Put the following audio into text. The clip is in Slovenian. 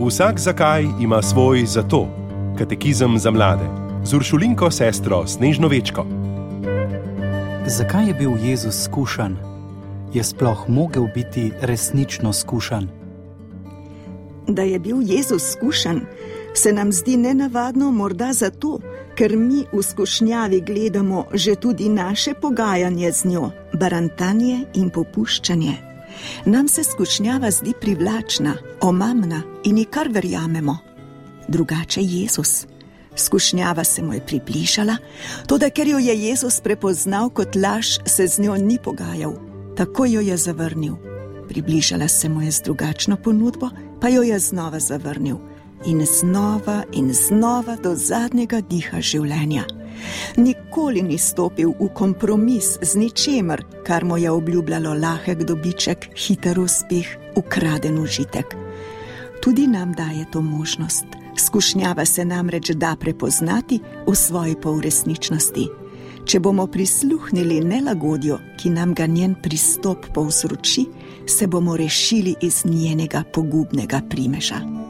Vsak zakaj ima svoj zato. Katekizem za mlade. Z Uršulinko sestro Snežno Večko. Zakaj je bil Jezus skušan? Je sploh mogel biti resnično skušan? Da je bil Jezus skušan, se nam zdi nenavadno morda zato, ker mi v skušnjavi gledamo že tudi naše pogajanje z njo, barantanje in popuščanje. Nam se skušnjava zdi privlačna, omamna in ji kar verjamemo. Drugače Jezus. Skušnjava se mu je približala, toda ker jo je Jezus prepoznal kot laž, se z njo ni pogajal. Tako jo je zavrnil. Približala se mu je z drugačno ponudbo, pa jo je znova zavrnil. In znova do zadnjega diha življenja. Nikoli ni stopil v kompromis z ničemer, kar mu je obljubljalo lahek dobiček, hiter uspeh, ukraden užitek. Tudi nam daje to možnost. Skušnjava se namreč da prepoznati v svoji polresničnosti. Če bomo prisluhnili nelagodju, ki nam ga njen pristop povzroči, se bomo rešili iz njenega pogubnega primeža.